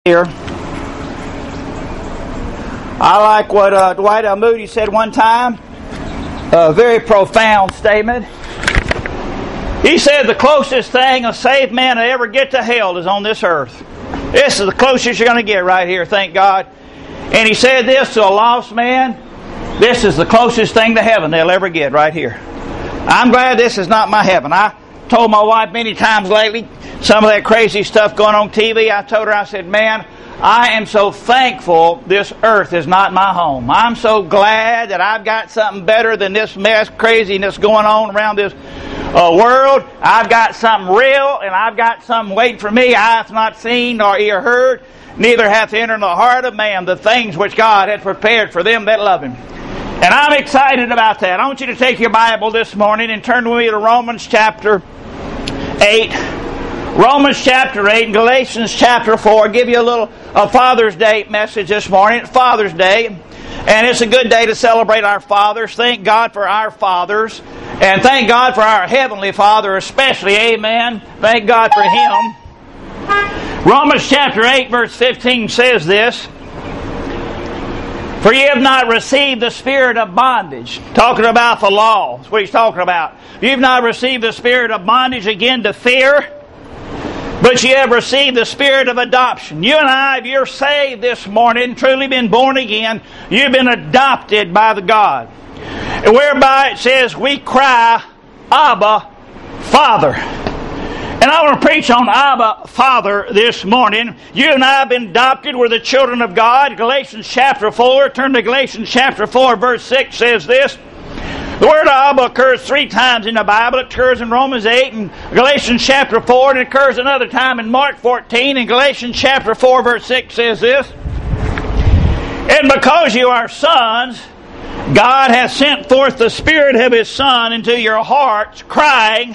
Here. I like what Dwight L. Moody said one time, a very profound statement. He said the closest thing a saved man will ever get to hell is on this earth. This is the closest you're going to get right here, thank God. And he said this to a lost man, this is the closest thing to heaven they'll ever get right here. I'm glad this is not my heaven. I told my wife many times lately, some of that crazy stuff going on TV, I told her, I said, man, I am so thankful this earth is not my home. I'm so glad that I've got something better than this mess, craziness going on around this world. I've got something real, and I've got something waiting for me. I have not seen nor ear heard, neither hath entered in the heart of man the things which God hath prepared for them that love Him. And I'm excited about that. I want you to take your Bible this morning and turn with me to Romans chapter 8. Romans chapter 8 and Galatians chapter 4. I'll give you a Father's Day message this morning. It's Father's Day, and it's a good day to celebrate our fathers. Thank God for our fathers, and thank God for our Heavenly Father especially. Amen. Thank God for Him. Romans chapter 8 verse 15 says this, for ye have not received the spirit of bondage. Talking about the law. That's what he's talking about. You've not received the spirit of bondage again to fear, but ye have received the spirit of adoption. You and I, if you're saved this morning, truly been born again, you've been adopted by the God. Whereby it says, we cry, Abba, Father. And I want to preach on Abba, Father this morning. You and I have been adopted. We're the children of God. Galatians chapter 4. Turn to Galatians chapter 4, verse 6 says this. The word Abba occurs 3 times in the Bible. It occurs in Romans 8 and Galatians chapter 4, and it occurs another time in Mark 14. And Galatians chapter 4, verse 6 says this. And because you are sons, God hath sent forth the Spirit of His Son into your hearts, crying,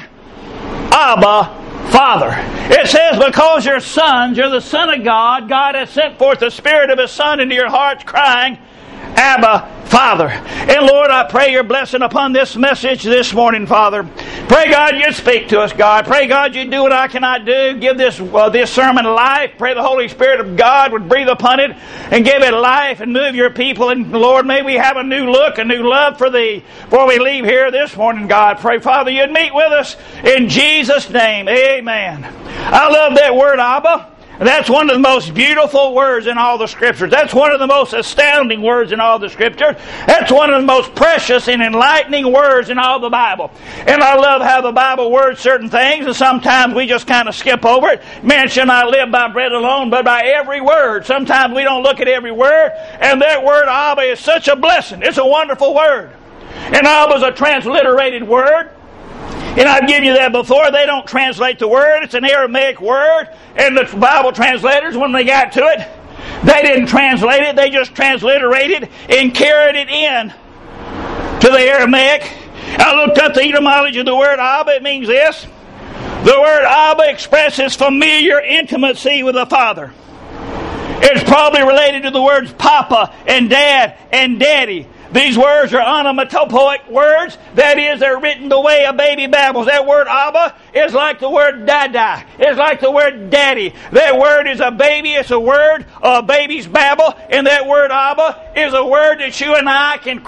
Abba, Father. It says because you're sons, you're the Son of God, God has sent forth the Spirit of His Son into your hearts, crying, Abba, Father. And Lord, I pray your blessing upon this message this morning, Father. Pray, God, you speak to us, God. Pray, God, you do what I cannot do. Give this sermon life. Pray the Holy Spirit of God would breathe upon it and give it life and move your people. And Lord, may we have a new look, a new love for Thee before we leave here this morning, God. Pray, Father, you'd meet with us in Jesus' name. Amen. I love that word, Abba. That's one of the most beautiful words in all the Scriptures. That's one of the most astounding words in all the Scriptures. That's one of the most precious and enlightening words in all the Bible. And I love how the Bible words certain things, and sometimes we just kind of skip over it. Man shall not live by bread alone, but by every word. Sometimes we don't look at every word, and that word Abba is such a blessing. It's a wonderful word. And Abba is a transliterated word. And I've given you that before. They don't translate the word. It's an Aramaic word. And the Bible translators, when they got to it, they didn't translate it. They just transliterated and carried it in to the Aramaic. I looked up the etymology of the word Abba. It means this. The word Abba expresses familiar intimacy with the Father. It's probably related to the words Papa and Dad and Daddy. These words are onomatopoeic words. That is, they're written the way a baby babbles. That word Abba is like the word Dada. It's like the word Daddy. That word is a baby. It's a word of baby's babble. And that word Abba is a word that you and I can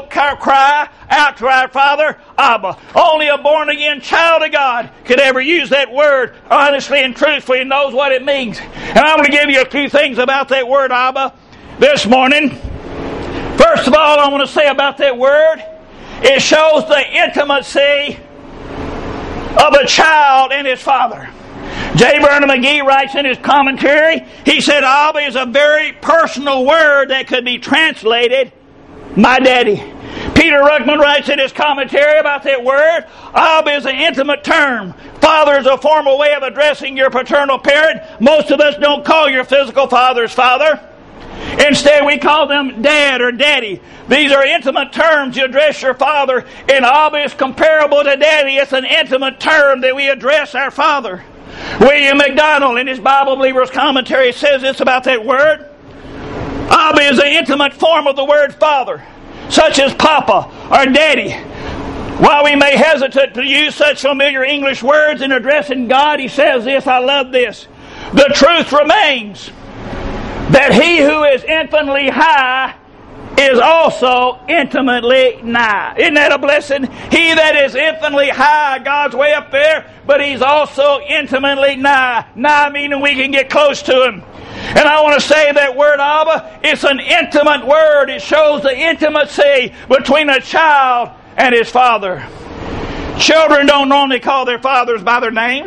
cry out to our Father, Abba. Only a born-again child of God could ever use that word honestly and truthfully and knows what it means. And I'm going to give you a few things about that word Abba this morning. First of all, I want to say about that word, it shows the intimacy of a child and his father. J. Vernon McGee writes in his commentary, he said, Abba is a very personal word that could be translated, my daddy. Peter Ruckman writes in his commentary about that word, Abba is an intimate term. Father is a formal way of addressing your paternal parent. Most of us don't call your physical fathers father. Instead, we call them Dad or Daddy. These are intimate terms you address your father, and Abba is comparable to Daddy. It's an intimate term that we address our father. William MacDonald, in his Bible Believer's commentary, says this about that word. Abba is an intimate form of the word father, such as Papa or Daddy. While we may hesitate to use such familiar English words in addressing God, he says this, I love this. The truth remains that he who is infinitely high is also intimately nigh. Isn't that a blessing? He that is infinitely high, God's way up there, but He's also intimately nigh. Nigh meaning we can get close to Him. And I want to say that word Abba, it's an intimate word. It shows the intimacy between a child and his father. Children don't normally call their fathers by their name.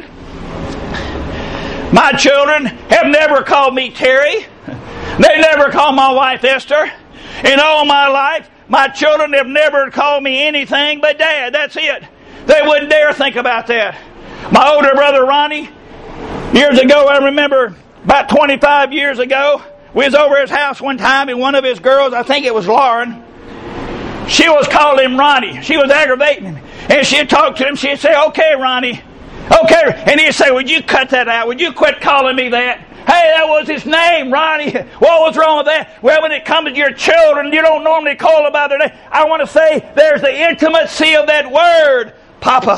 My children have never called me Terry. They never called my wife Esther. In all my life, my children have never called me anything but Dad. That's it. They wouldn't dare think about that. My older brother Ronnie, years ago, I remember about 25 years ago, we was over his house one time, and one of his girls, I think it was Lauren, she was calling him Ronnie. She was aggravating him. And she'd talk to him. She'd say, "Okay, Ronnie. Okay." And he'd say, "Would you cut that out? Would you quit calling me that? Hey, that was his name, Ronnie. What was wrong with that?" Well, when it comes to your children, you don't normally call them by their name. I want to say there's the intimacy of that word. Papa,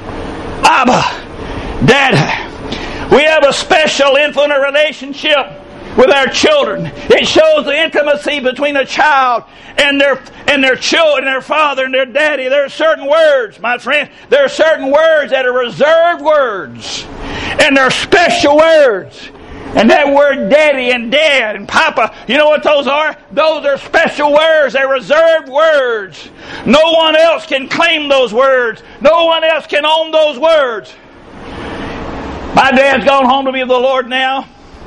Abba, Dad. We have a special infinite relationship with our children. It shows the intimacy between a child and their children, their father and their daddy. There are certain words, my friend. There are certain words that are reserved words, and they're special words. And that word daddy and dad and papa, you know what those are? Those are special words. They're reserved words. No one else can claim those words. No one else can own those words. My dad's gone home to be with the Lord now.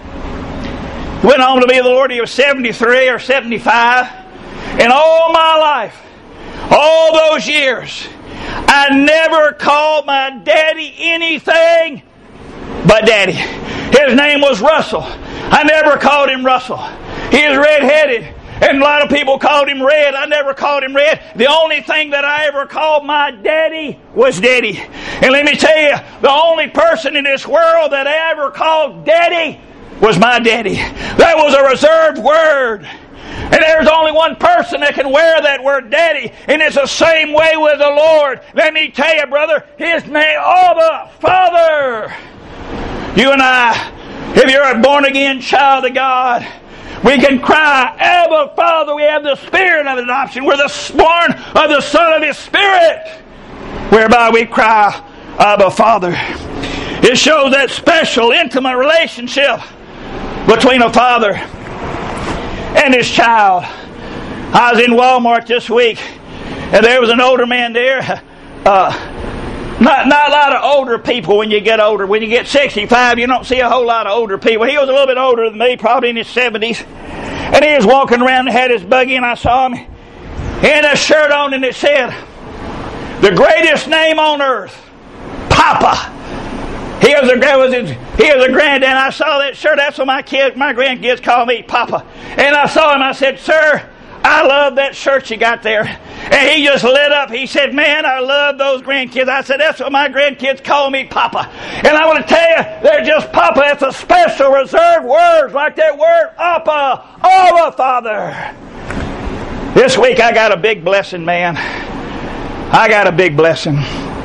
He went home to be with the Lord. He was 73 or 75. In all my life, all those years, I never called my daddy anything but Daddy. His name was Russell. I never called him Russell. He is red-headed, and a lot of people called him Red. I never called him Red. The only thing that I ever called my daddy was Daddy. And let me tell you, the only person in this world that I ever called Daddy was my daddy. That was a reserved word. And there's only one person that can wear that word Daddy, and it's the same way with the Lord. Let me tell you, brother, His name, Abba, Father. You and I, if you're a born-again child of God, we can cry, Abba, Father. We have the spirit of adoption. We're the born of the Son of His Spirit, whereby we cry, Abba, Father. It shows that special, intimate relationship between a father and his child. I was in Walmart this week, and there was an older man there. Not a lot of older people when you get older. When you get 65, you don't see a whole lot of older people. He was a little bit older than me, probably in his 70s. And he was walking around and had his buggy, and I saw him. He had a shirt on, and it said, "The greatest name on earth, Papa." He was a granddad. I saw that shirt. That's what my grandkids call me, Papa. And I saw him. I said, "Sir, I love that shirt you got there." And he just lit up. He said, "Man, I love those grandkids." I said, "That's what my grandkids call me, Papa." And I want to tell you, they're just Papa. It's a special reserved word, like that word, Abba, Father. This week I got a big blessing, man. I got a big blessing.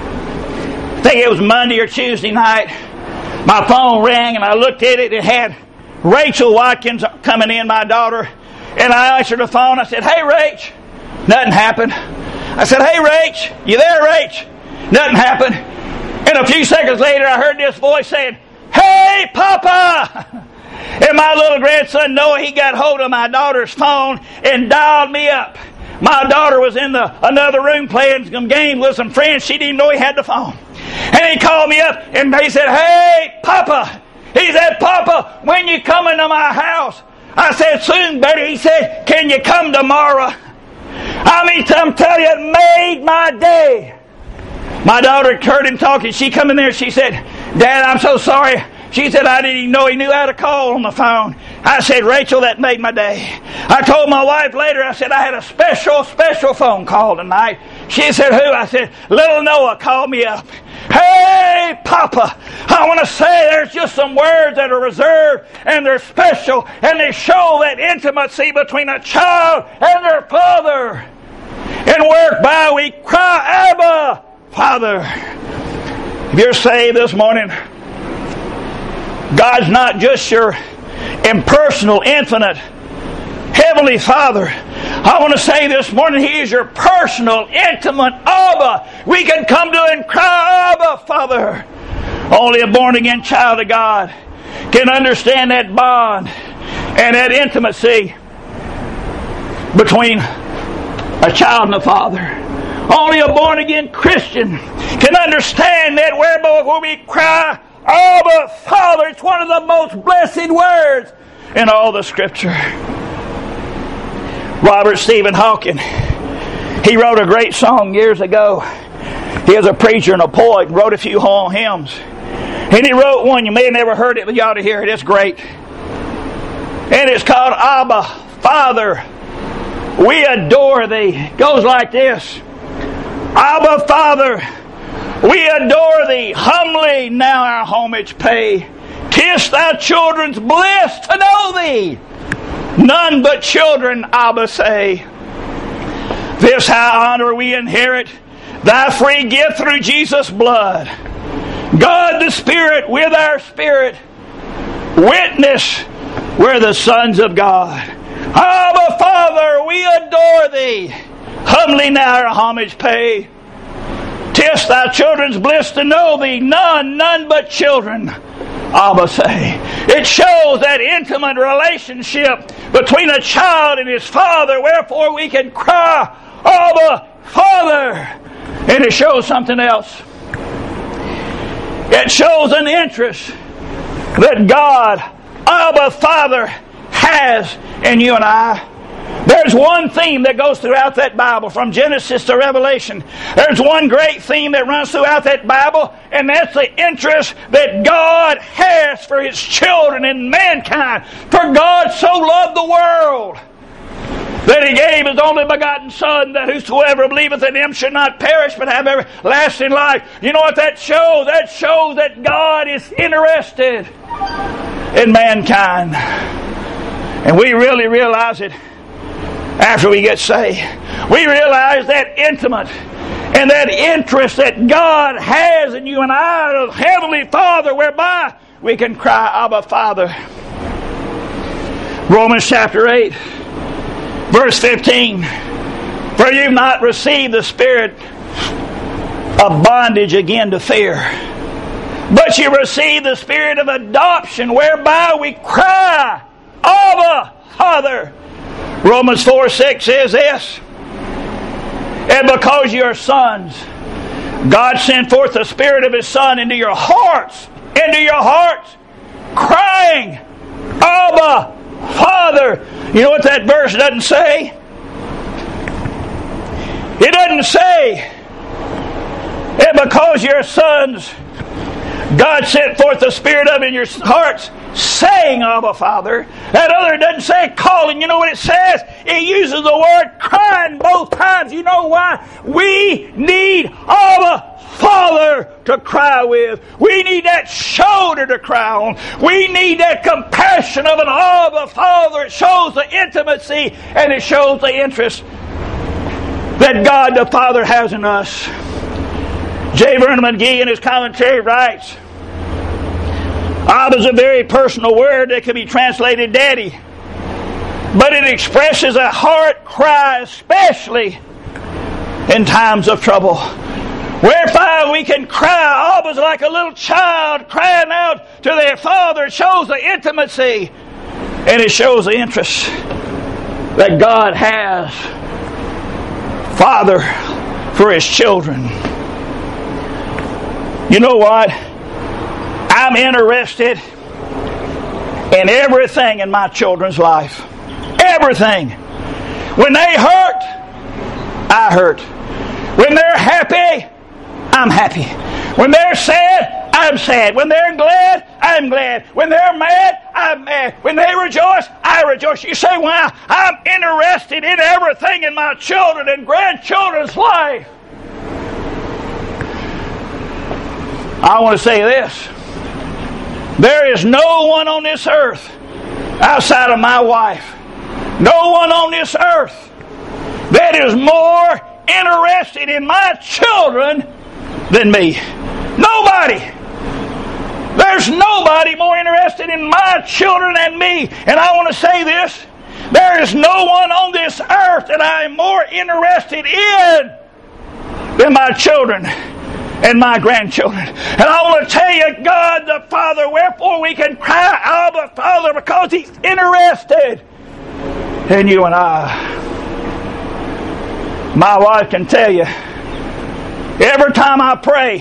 I think it was Monday or Tuesday night. My phone rang, and I looked at it. It had Rachel Watkins coming in, my daughter. And I answered the phone. I said, "Hey, Rach." Nothing happened. I said, "Hey, Rach. You there, Rach?" Nothing happened. And a few seconds later, I heard this voice saying, "Hey, Papa." And my little grandson, Noah, he got hold of my daughter's phone and dialed me up. My daughter was in another room playing some games with some friends. She didn't know he had the phone. And he called me up, and he said, "Hey, Papa." He said, "Papa, when you coming to my house?" I said, "Soon, Betty." He said, "Can you come tomorrow?" I mean, I'm telling you, it made my day. My daughter heard him talking. She come in there. She said, "Dad, I'm so sorry." She said, "I didn't even know he knew how to call on the phone." I said, "Rachel, that made my day." I told my wife later, I said, "I had a special phone call tonight." She said, "Who?" I said, "Little Noah called me up." Hey, Papa. I want to say there's just some words that are reserved, and they're special, and they show that intimacy between a child and their father. And whereby we cry, Abba, Father. If you're saved this morning, God's not just your impersonal, infinite, Heavenly Father. I want to say this morning, He is your personal, intimate Abba. We can come to Him and cry, Abba, Father. Only a born-again child of God can understand that bond and that intimacy between a child and a father. Only a born-again Christian can understand that whereby we cry, Abba, Father. It's one of the most blessed words in all the Scripture. Robert Stephen Hawking, he wrote a great song years ago. He was a preacher and a poet and wrote a few hymns. And he wrote one, you may have never heard it, but you ought to hear it. It's great. And it's called Abba, Father, we adore Thee. It goes like this. Abba, Father, we adore Thee. Humbly now our homage pay. Kiss Thy children's bliss to know Thee. None but children, Abba, say. This high honor we inherit, Thy free gift through Jesus' blood. God the Spirit with our spirit, witness we're the sons of God. Abba, Father, we adore Thee. Humbly now our homage pay. 'Tis Thy children's bliss to know Thee. None but children, Abba, say. It shows that intimate relationship between a child and his father, wherefore we can cry, Abba, Father. And it shows something else. It shows an interest that God, Abba, Father, has in you and I. There's one theme that goes throughout that Bible, from Genesis to Revelation. There's one great theme that runs throughout that Bible, and that's the interest that God has for His children and mankind. For God so loved the world that He gave His only begotten Son, that whosoever believeth in Him should not perish but have everlasting life. You know what that shows? That shows that God is interested in mankind. And we really realize it after we get saved. We realize that intimate and that interest that God has in you and I, the Heavenly Father, whereby we can cry, Abba, Father. Romans chapter 8, verse 15. For you've not received the spirit of bondage again to fear, but you received the spirit of adoption, whereby we cry, Abba, Father. Romans 4:6 says this. And because you are sons, God sent forth the Spirit of His Son into your hearts, crying, Abba, Father. You know what that verse doesn't say? It doesn't say, and because you're sons, God sent forth the Spirit of in your hearts, saying, Abba, Father. That other doesn't say calling. You know what it says? It uses the word crying both times. You know why? We need Abba, Father to cry with. We need that shoulder to cry on. We need that compassion of an Abba, Father. It shows the intimacy and it shows the interest that God the Father has in us. J. Vernon McGee in his commentary writes, Abba is a very personal word that can be translated daddy, but it expresses a heart cry, especially in times of trouble. Whereby we can cry. Abba's like a little child crying out to their father. It shows the intimacy and it shows the interest that God has, Father, for His children. You know what? I'm interested in everything in my children's life. Everything. When they hurt, I hurt. When they're happy, I'm happy. When they're sad, I'm sad. When they're glad, I'm glad. When they're mad, I'm mad. When they rejoice, I rejoice. You say, well, I'm interested in everything in my children and grandchildren's life. I want to say this. There is no one on this earth outside of my wife, no one on this earth that is more interested in my children than me. Nobody. There's nobody more interested in my children than me. And I want to say this. There is no one on this earth that I am more interested in than my children and my grandchildren. And I want to tell you, God the Father, wherefore we can cry, Abba, Father, because He's interested in you and I. My wife can tell you, every time I pray,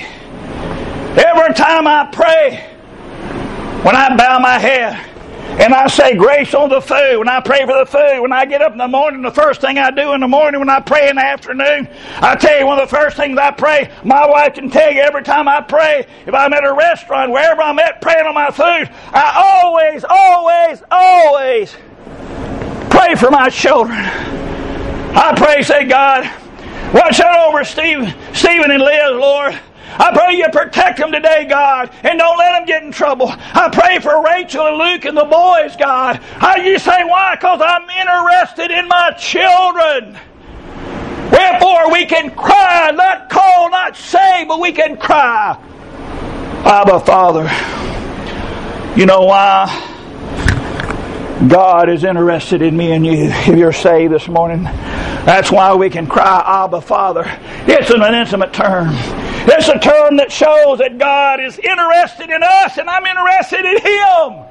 when I bow my head, and I say grace on the food, when I pray for the food, when I get up in the morning, the first thing I do in the morning, when I pray in the afternoon, I tell you one of the first things I pray, my wife can tell you every time I pray, if I'm at a restaurant, wherever I'm at praying on my food, I always pray for my children. I pray, say, God, watch out over Stephen and Liz, Lord. I pray you protect them today, God, and don't let them get in trouble. I pray for Rachel and Luke and the boys, God. You say, why? Because I'm interested in my children. Wherefore we can cry, not call, not say, but we can cry, Abba, Father. You know why? God is interested in me and you. If you're saved this morning, that's why we can cry, Abba, Father. It's an intimate term. It's a term that shows that God is interested in us and I'm interested in Him.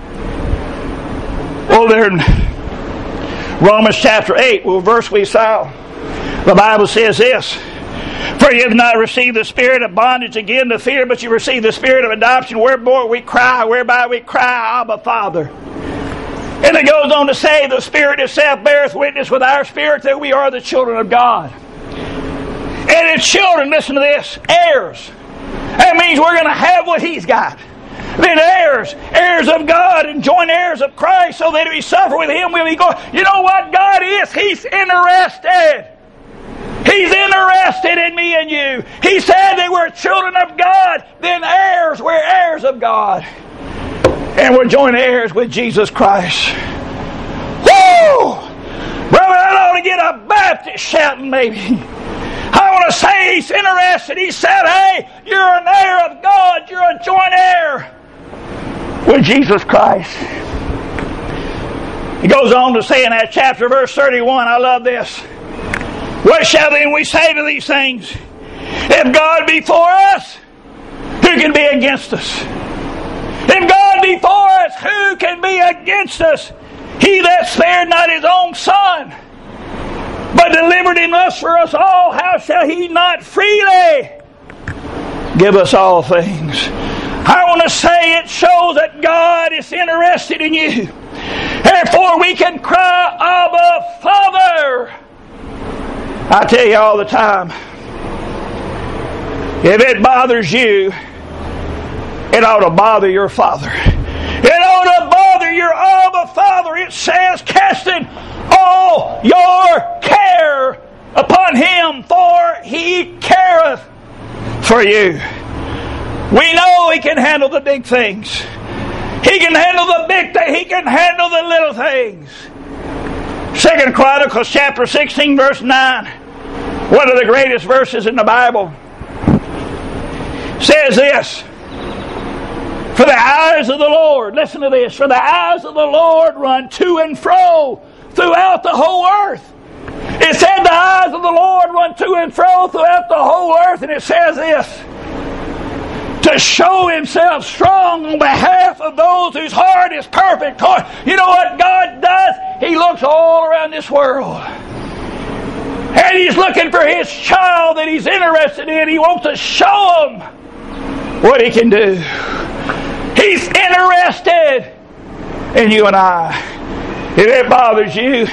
Oh, there in Romans chapter 8, verse we saw, the Bible says this, for you have not received the spirit of bondage again to fear, but you received the spirit of adoption, whereby we cry, Abba, Father. And it goes on to say, the Spirit itself beareth witness with our spirit that we are the children of God. And as children, listen to this, heirs. That means we're going to have what He's got. Then heirs of God and joint heirs of Christ, so that if we suffer with Him, we'll be going. You know what God is? He's interested. He's interested in me and you. He said that we're children of God, then heirs, we're heirs of God. And we're joint heirs with Jesus Christ. Woo! Brother, I ought to get a Baptist shouting maybe. I want to say He's interested. He said, hey, you're an heir of God. You're a joint heir with Jesus Christ. He goes on to say in that chapter, verse 31, I love this. What shall then we say to these things? If God be for us, who can be against us? If God be for us, who can be against us? He that spared not His own Son, but delivered Him us for us all, how shall He not freely give us all things? I want to say it shows that God is interested in you. Therefore we can cry, Abba, Father. I tell you all the time, if it bothers you, it ought to bother your Father. It ought to bother your Abba Father. It says, casting all your care upon Him, for He careth for you. We know He can handle the big things. He can handle the big things. He can handle the little things. 2 Chronicles chapter 16 verse 9, one of the greatest verses in the Bible, says this, for the eyes of the Lord, listen to this, for the eyes of the Lord run to and fro throughout the whole earth. It said the eyes of the Lord run to and fro throughout the whole earth, and it says this, to show Himself strong on behalf of those whose heart is perfect. You know what God does? He looks all around this world. And He's looking for His child that He's interested in. He wants to show them what He can do. He's interested in you and I. If it bothers you,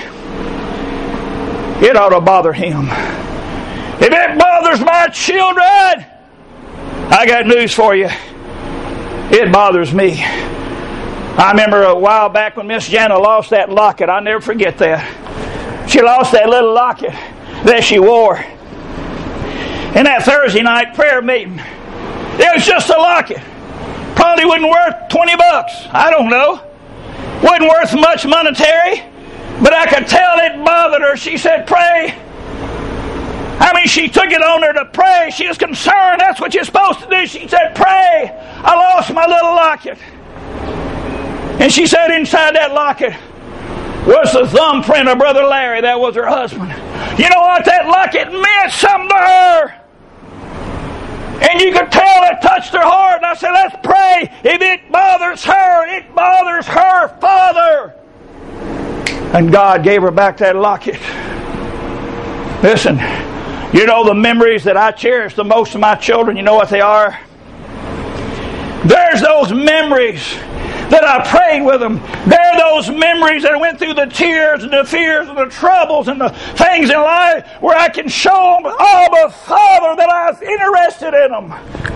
it ought to bother Him. If it bothers my children, I got news for you. It bothers me. I remember a while back when Miss Jana lost that locket. I'll never forget that. She lost that little locket that she wore in that Thursday night prayer meeting. It was just a locket. Probably wasn't worth $20. I don't know. Wasn't worth much monetary. But I could tell it bothered her. She said, pray. I mean, she took it on her to pray. She was concerned. That's what you're supposed to do. She said, pray. I lost my little locket. And she said inside that locket was the thumbprint of Brother Larry. That was her husband. You know what? That locket meant something to her. And you could tell it touched her heart. And I said, let's pray. If it bothers her, it bothers her Father. And God gave her back that locket. Listen, you know the memories that I cherish the most of my children, you know what they are? There's those memories that I prayed with them. They're those memories that went through the tears and the fears and the troubles and the things in life where I can show them, oh, the Father, that I was interested in them.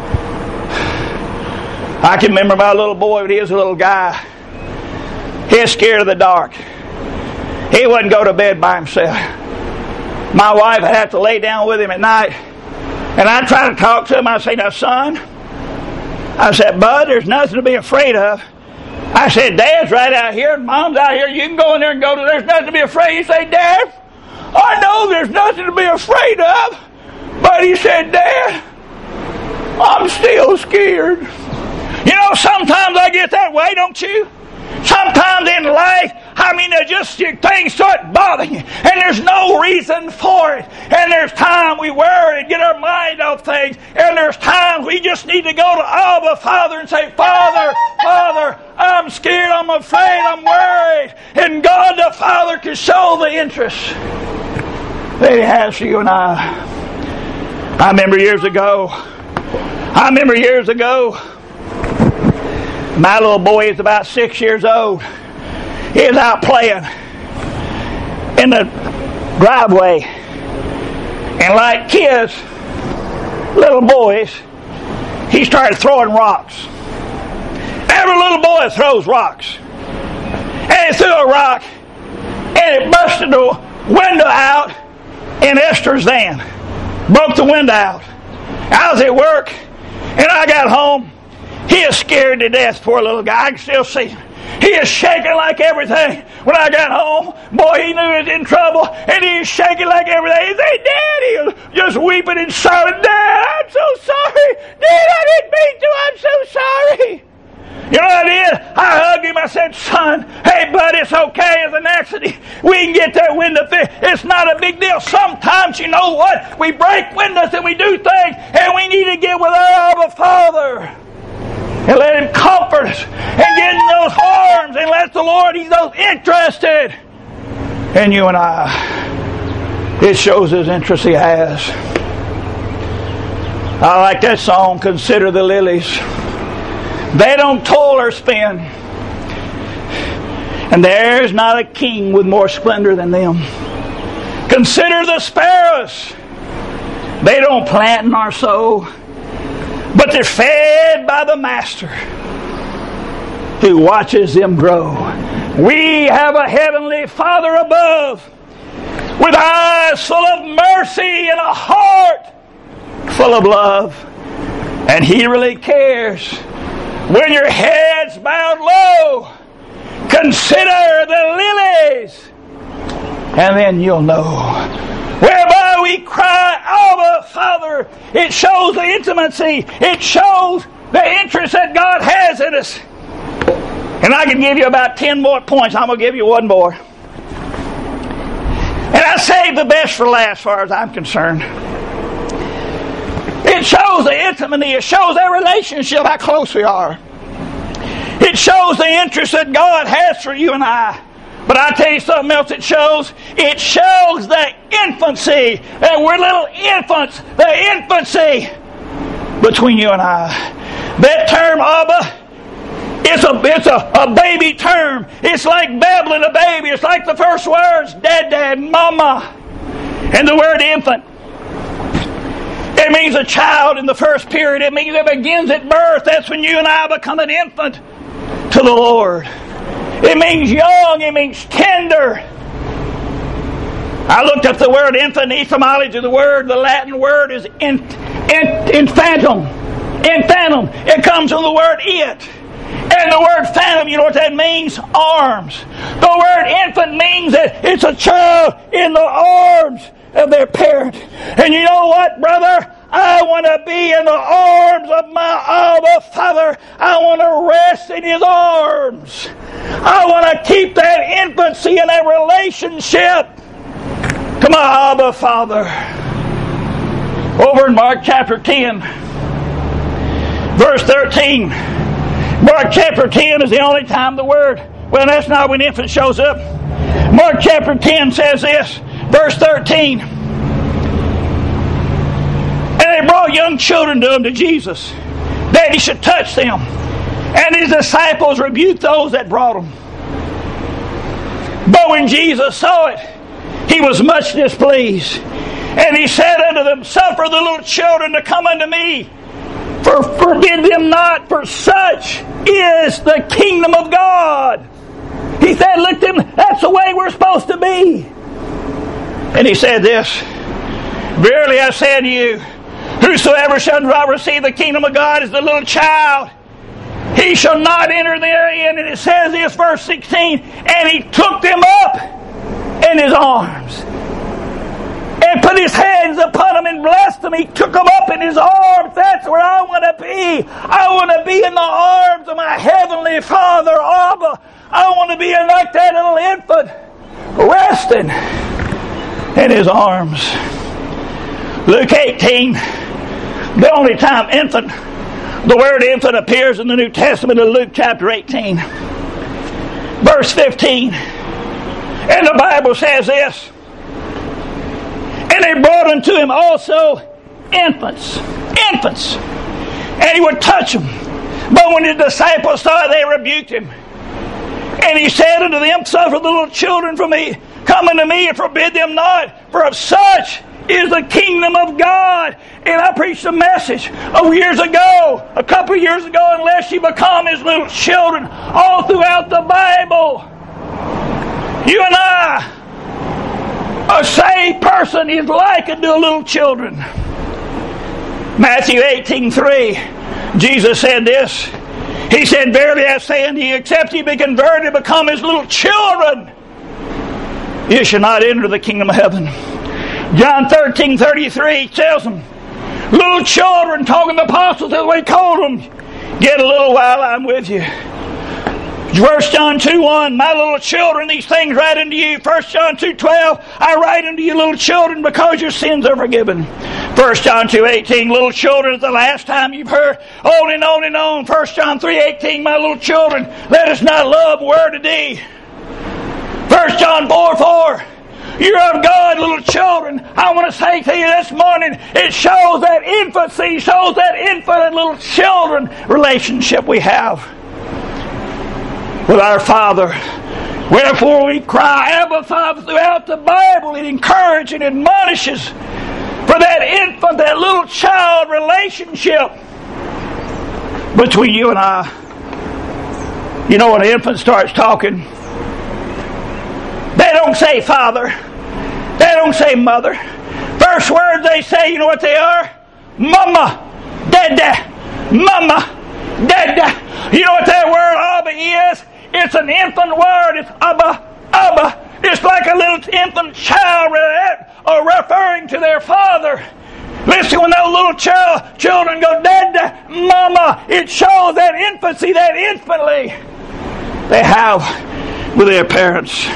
I can remember my little boy when he was a little guy. He was scared of the dark. He wouldn't go to bed by himself. My wife would have to lay down with him at night. And I'd try to talk to him. I'd say, now, son, I said, bud, there's nothing to be afraid of. I said, Dad's right out here and Mom's out here. You can go in there and go to, there's nothing to be afraid. He said, Dad, I know there's nothing to be afraid of. But he said, Dad, I'm still scared. You know, sometimes I get that way, don't you? Sometimes in life, I mean, things start bothering you, and there's no reason for it. And there's time we worry and get our mind off things, and there's times we just need to go to Abba Father and say, Father, Father, I'm scared, I'm afraid, I'm worried. And God the Father can show the interest that He has for you and I. I remember years ago, my little boy is about 6 years old. He was out playing in the driveway. And like kids, little boys, he started throwing rocks. Every little boy throws rocks. And he threw a rock, and it busted the window out in Esther's van. Broke the window out. I was at work, and I got home. He is scared to death, poor little guy. I can still see him. He is shaking like everything. When I got home, boy, he knew he was in trouble, and he was shaking like everything. He said, Dad, he was just weeping and sobbing, Dad, I'm so sorry. Dad, I didn't mean to. I'm so sorry. You know what I did? I hugged him. I said, son, hey, bud, it's okay. It's an accident. We can get that window fixed. It's not a big deal. Sometimes, you know what? We break windows and we do things, and we need to get with our Abba Father. And let Him comfort us and get in those arms and let the Lord, He's so interested in you and I. It shows His interest He has. I like that song, Consider the Lilies. They don't toil or spin. And there's not a king with more splendor than them. Consider the sparrows. They don't plant nor sow, but they're fed by the Master who watches them grow. We have a heavenly Father above with eyes full of mercy and a heart full of love. And He really cares. When your head's bowed low, consider the lilies, and then you'll know. Whereby we cry, Abba, Father. It shows the intimacy. It shows the interest that God has in us. And I can give you about 10 more points. I'm going to give you one more. And I saved the best for last as far as I'm concerned. It shows the intimacy. It shows that relationship, how close we are. It shows the interest that God has for you and I. But I tell you something else it shows. It shows the infancy. And we're little infants. The infancy between you and I. That term, Abba, it's a baby term. It's like babbling a baby. It's like the first words, Dad, Dad, Mama. And the word infant. It means a child in the first period. It means it begins at birth. That's when you and I become an infant to the Lord. It means young. It means tender. I looked up the word infant, the etymology of the word. The Latin word is infantum. Infantum. It comes from the word it. And the word phantom, you know what that means? Arms. The word infant means that it's a child in the arms of their parent. And you know what, brother? I want to be in the arms of my Abba Father. I want to rest in His arms. I want to keep that infancy and that relationship to my Abba Father. Over in Mark chapter 10, verse 13. Mark chapter 10 is the only time the word, well, that's not when infant shows up. Mark chapter 10 says this, verse 13. And they brought young children to him, to Jesus, that he should touch them. And his disciples rebuked those that brought them. But when Jesus saw it, he was much displeased. And he said unto them, Suffer the little children to come unto me, for forbid them not, for such is the kingdom of God. He said, look to them, that's the way we're supposed to be. And he said this, Verily I say unto you, whosoever shall not receive the kingdom of God as the little child, he shall not enter therein. And it says this, verse 16, and he took them up in his arms and put his hands upon them and blessed them. He took them up in his arms. That's where I want to be. I want to be in the arms of my heavenly Father, Abba. I want to be like that little infant, resting in his arms. Luke 18, the only time infant, the word infant appears in the New Testament in Luke chapter 18, verse 15. And the Bible says this, and they brought unto him also infants, and he would touch them. But when his disciples saw it, they rebuked him. And he said unto them, Suffer the little children from me, come unto me, and forbid them not, for of such is the kingdom of God. And I preached a message a couple of years ago, unless you become his little children, all throughout the Bible. You and I, a saved person, is likened to little children. Matthew 18:3, Jesus said this. He said, Verily I say unto you, except ye be converted and become as little children, you shall not enter the kingdom of heaven. John 13:33 tells them, little children, talking to the apostles, that's what he called them, get a little while I'm with you. 1 John 2:1, my little children, these things write unto you. 1 John 2:12, I write unto you, little children, because your sins are forgiven. 1 John 2:18, little children, is the last time you've heard, on and on and on. 1 John 3:18, my little children, let us not love word of thee. 1 John 4:4, you're of God, little children. I want to say to you this morning, it shows that infancy, shows that infant and little children relationship we have with our Father. Wherefore we cry, Abba Father, throughout the Bible. It encourages and admonishes for that infant, that little child relationship between you and I. You know, when an infant starts talking, they don't say Father. They don't say Mother. First words they say, you know what they are? Mama, Dada, Mama, Dada. You know what that word Abba is? It's an infant word. It's Abba, Abba. It's like a little infant child referring to their father. Listen, when those little children go, Dada, Mama, it shows that infancy, that infantly they have with their parents.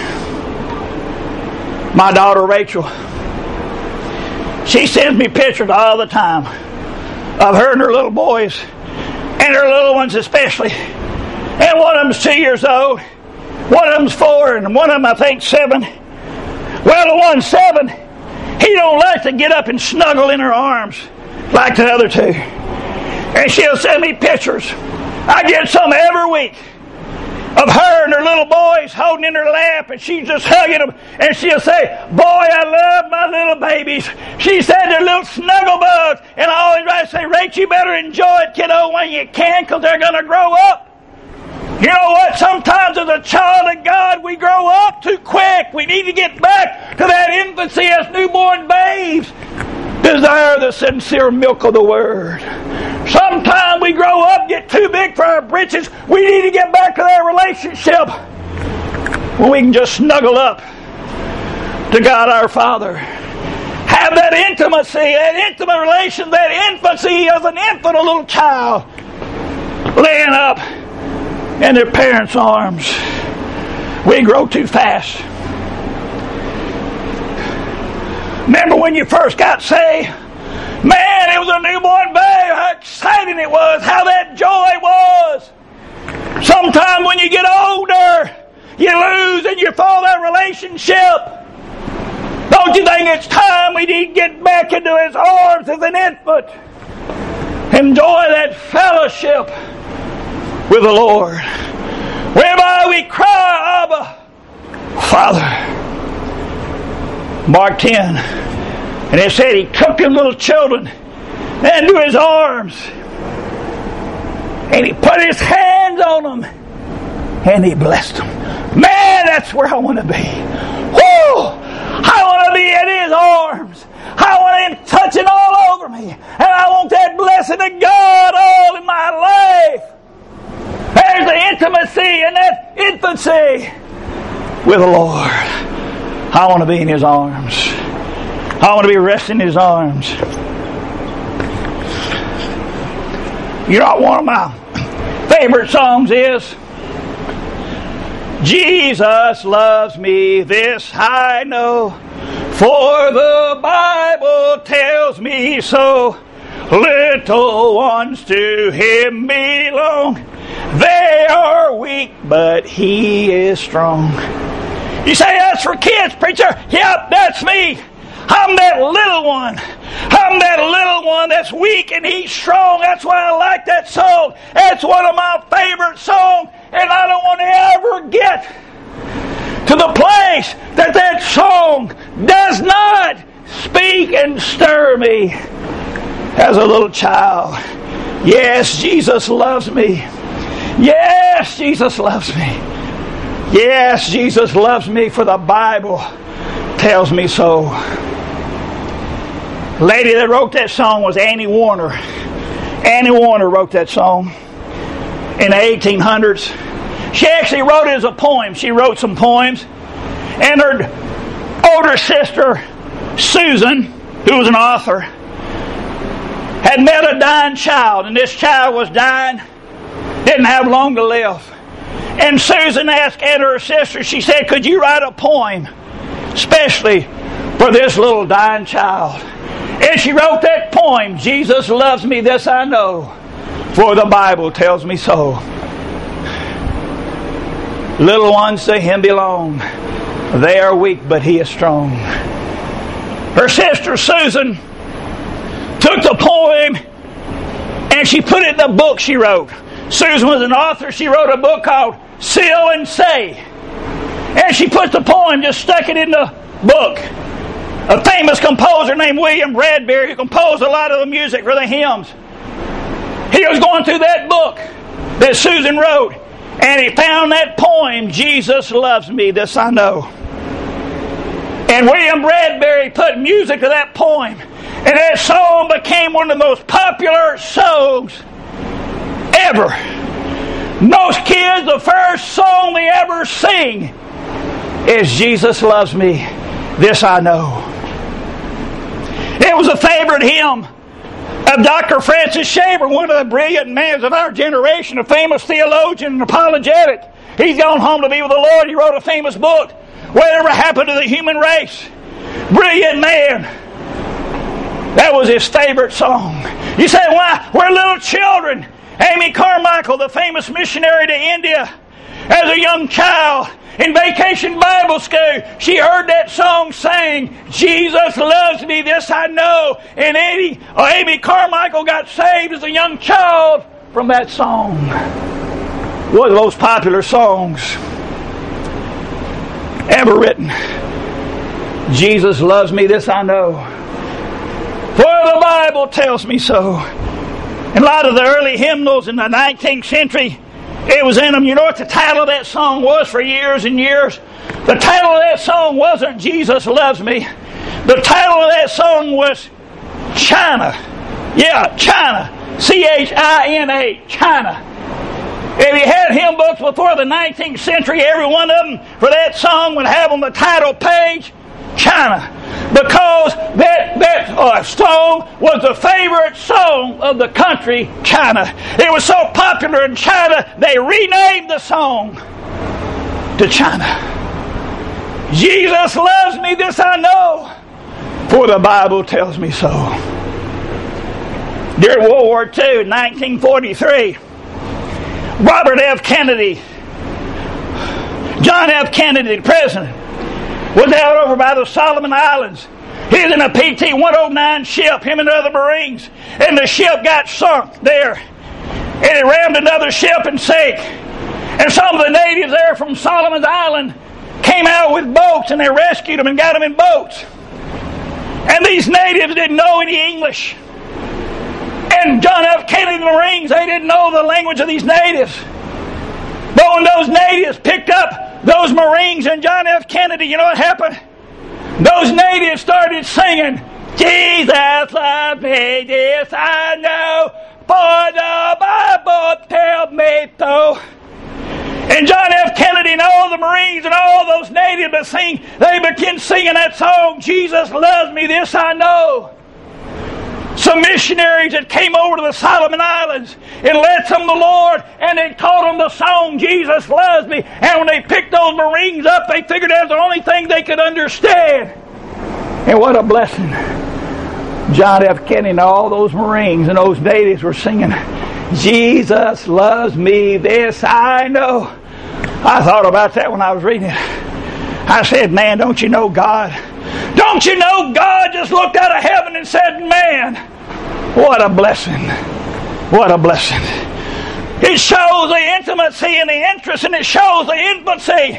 My daughter Rachel, she sends me pictures all the time of her and her little boys, and her little ones especially. And one of them's 2 years old, one of them's 4, and one of them I think 7. Well, the one 7, he don't like to get up and snuggle in her arms like the other two. And she'll send me pictures. I get some every week of her and her little boys holding in her lap, and she's just hugging them, and she'll say, boy, I love my little babies. She said they're little snuggle bugs. And I always try to say, Rach, you better enjoy it, kiddo, when you can, because they're going to grow up. You know what? Sometimes as a child of God, we grow up too quick. We need to get back to that infancy as newborn babes. Desire the sincere milk of the Word. Sometimes we grow up, get too big for our britches. We need to get back to that relationship when we can just snuggle up to God our Father. have that intimacy, that intimate relation, that infancy of an infant, a little child, laying up in their parents' arms. We grow too fast. Remember when you first got saved? Man, it was a newborn babe. How exciting it was. How that joy was. Sometime when you get older, you lose and you fall that relationship. Don't you think it's time we need to get back into His arms as an infant? Enjoy that fellowship with the Lord. Whereby we cry, Abba, Father. Mark 10. And it said He took them little children into His arms. And He put His hands on them. And He blessed them. Man, that's where I want to be. Woo! I want to be in His arms. I want Him touching all over me. And I want that blessing of God all in my life. There's the intimacy and that infancy with the Lord. I want to be in His arms. I want to be resting in His arms. You know what one of my favorite songs is? Jesus loves me, this I know, for the Bible tells me so. Little ones to Him belong. They are weak, but He is strong. You say, that's for kids, preacher. Yep, that's me. I'm that little one. I'm that little one that's weak and He's strong. That's why I like that song. That's one of my favorite songs. And I don't want to ever get to the place that that song does not speak and stir me as a little child. Yes, Jesus loves me. Yes, Jesus loves me. Yes, Jesus loves me, for the Bible tells me so. The lady that wrote that song was Annie Warner. Annie Warner wrote that song in the 1800s. She actually wrote it as a poem. She wrote some poems. And her older sister, Susan, who was an author, had met a dying child. And this child was dying, didn't have long to live. And Susan asked her sister, she said, could you write a poem especially for this little dying child? And she wrote that poem, Jesus loves me, this I know, for the Bible tells me so. Little ones to Him belong. They are weak, but He is strong. Her sister Susan took the poem and she put it in the book she wrote. Susan was an author. She wrote a book called Seal and Say. And she put the poem, just stuck it in the book. A famous composer named William Bradbury, who composed a lot of the music for the hymns. He was going through that book that Susan wrote, and he found that poem, Jesus loves me, this I know. And William Bradbury put music to that poem, and that song became one of the most popular songs ever. Most kids, the first song they ever sing is Jesus loves me, this I know. It was a favorite hymn of Dr. Francis Schaeffer, one of the brilliant men of our generation, a famous theologian and apologetic. He's gone home to be with the Lord. He wrote a famous book, Whatever Happened to the Human Race. Brilliant man. That was his favorite song. You say, why? We're little children. Amy Carmichael, the famous missionary to India, as a young child in Vacation Bible School, she heard that song saying, Jesus loves me, this I know. And Amy Carmichael got saved as a young child from that song. One of the most popular songs ever written. Jesus loves me, this I know, for the Bible tells me so. And a lot of the early hymnals in the 19th century, it was in them. You know what the title of that song was for years and years? The title of that song wasn't Jesus Loves Me. The title of that song was China. Yeah, China. C-H-I-N-A, China. If you had hymn books before the 19th century, every one of them for that song would have on the title page, China. because that song was the favorite song of the country, China. It was so popular in China, they renamed the song to China. Jesus loves me, this I know, for the Bible tells me so. During World War II, 1943, Robert F. Kennedy, John F. Kennedy, the president, was out over by the Solomon Islands. He was in a PT-109 ship, him and other Marines, and the ship got sunk there. And it rammed another ship and sank. And some of the natives there from Solomon's Island came out with boats, and they rescued them and got them in boats. And these natives didn't know any English. And John F. Kennedy and the Marines, they didn't know the language of these natives. But when those natives picked up those Marines and John F. Kennedy, you know what happened? Those natives started singing, Jesus loves me, this I know, for the Bible tells me so. And John F. Kennedy and all the Marines and all those natives they began singing that song, Jesus loves me, this I know. Some missionaries that came over to the Solomon Islands and led some to the Lord, and they taught them the song, Jesus loves me. And when they picked those Marines up, they figured that was the only thing they could understand. And what a blessing. John F. Kennedy and all those Marines and those natives were singing, Jesus loves me, this I know. I thought about that when I was reading it. I said, man, don't you know God? Don't you know God just looked out of heaven and said, man, what a blessing. What a blessing. It shows the intimacy and the interest, and it shows the infancy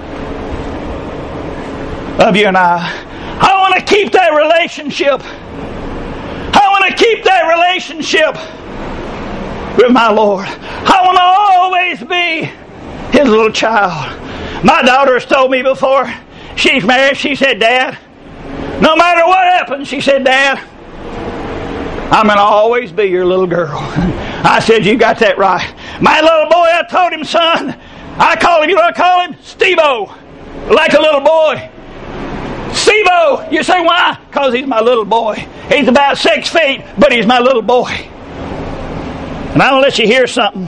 of you and I want to keep that relationship. I want to keep that relationship with my Lord. I want to always be His little child. My daughter has told me before, she's married, she said, Dad, no matter what happens, she said, Dad, I'm going to always be your little girl. I said, you got that right. My little boy, I told him, son, I call him, you know what I call him? Steve-O, like a little boy. Steve-O. You say, why? Because he's my little boy. He's about 6 feet, but he's my little boy. And I'm going to let you hear something.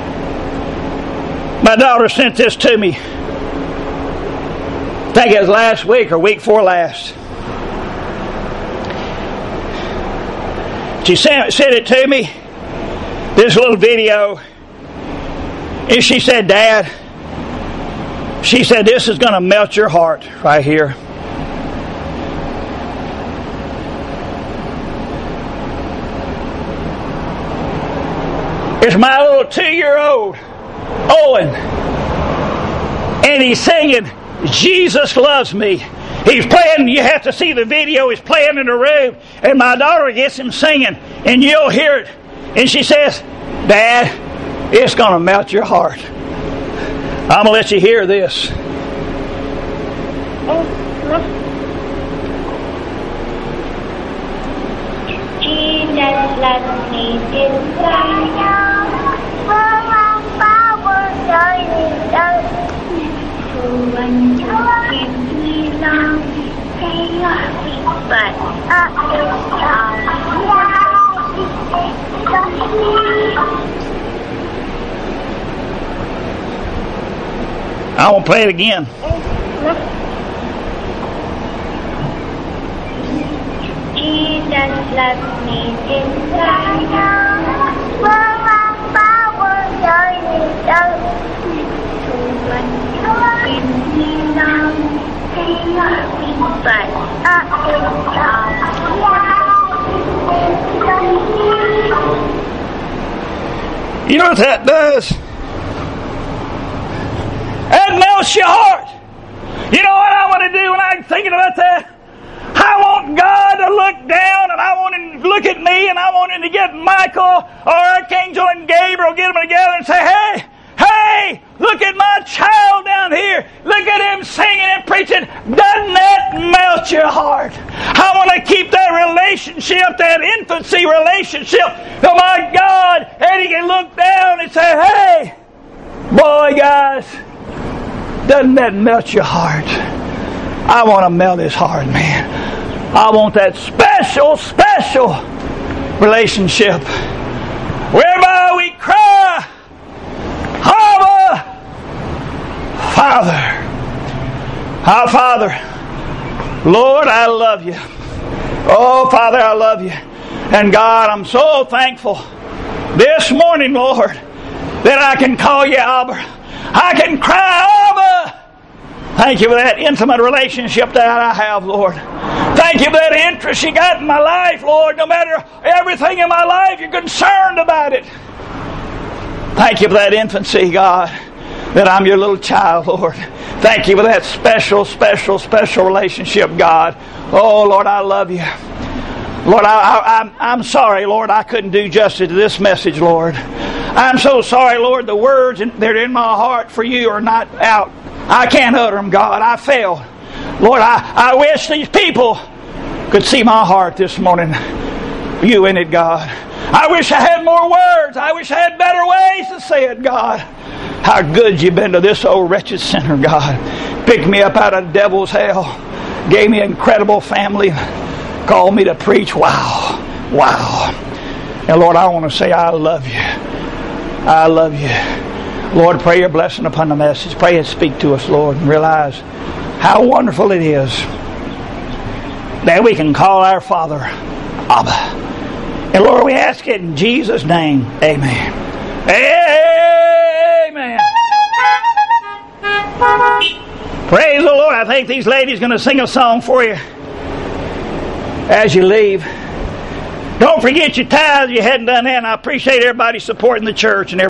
My daughter sent this to me. I think it was last week or week before last. She sent it to me, this little video. And she said, Dad, she said, this is going to melt your heart right here. It's my little 2-year-old, Owen. And he's singing, Jesus loves me. He's playing, you have to see the video, he's playing in the room, and my daughter gets him singing, and you'll hear it. And she says, Dad, it's going to melt your heart. I'm going to let you hear this. Jesus loves me, this I know, for my power does who wants to give me long, say your feet, but I won't play it again. Jesus loves me, this I know, for my power does who wants to give me long, say your feet, but You know what that does? That melts your heart. You know what I want to do when I'm thinking about that? I want God to look down, and I want Him to look at me, and I want Him to get Michael or Archangel and Gabriel, get them together and say, hey, look at my child down here. Look at him singing and preaching. Doesn't that melt your heart? I want to keep that relationship, that infancy relationship. Oh my God. And He can look down and say, hey, boy, guys, doesn't that melt your heart? I want to melt his heart, man. I want that special, special relationship whereby we cry, Abba, Father. Our Father, Lord, I love you. Oh, Father, I love you. And God, I'm so thankful this morning, Lord, that I can call you Abba. I can cry, Abba. Thank you for that intimate relationship that I have, Lord. Thank you for that interest you got in my life, Lord. No matter everything in my life, you're concerned about it. Thank you for that infancy, God, that I'm your little child, Lord. Thank you for that special, special, special relationship, God. Oh, Lord, I love you. Lord, I'm sorry, Lord, I couldn't do justice to this message, Lord. I'm so sorry, Lord, the words that are in my heart for you are not out. I can't utter them, God. I failed. Lord, I wish these people could see my heart this morning. You in it, God. I wish I had more words. I wish I had better ways to say it, God. How good you've been to this old wretched sinner, God. Picked me up out of the devil's hell. Gave me an incredible family. Called me to preach. Wow. Wow. And Lord, I want to say I love you. I love you. Lord, pray your blessing upon the message. Pray it speak to us, Lord, and realize how wonderful it is that we can call our Father Abba. And Lord, we ask it in Jesus' name. Amen. Amen. Praise the Lord. I think these ladies are going to sing a song for you as you leave. Don't forget your tithes. You hadn't done that. And I appreciate everybody supporting the church and everything.